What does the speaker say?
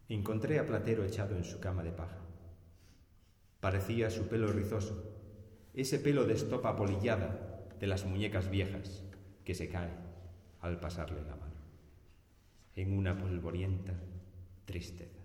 Encontré a Platero echado en su cama de paja. Parecía su pelo rizoso, ese pelo de estopa apolillada de las muñecas viejas que se cae al pasarle la mano, en una polvorienta tristeza.